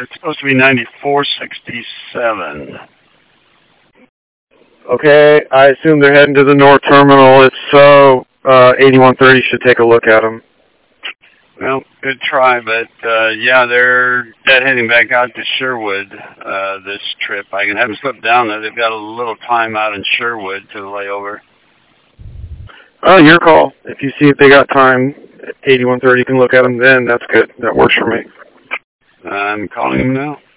It's supposed to be 9467. Okay, I assume they're heading to the north terminal. If so, 8130 should take a look at them. Well, good try, but yeah, they're heading back out to Sherwood this trip. I can have them slip down there. They've got a little time out in Sherwood to lay over. Oh, your call. If you see if they got time, 8130 can look at them then. That's good. That works for me. I'm calling them now.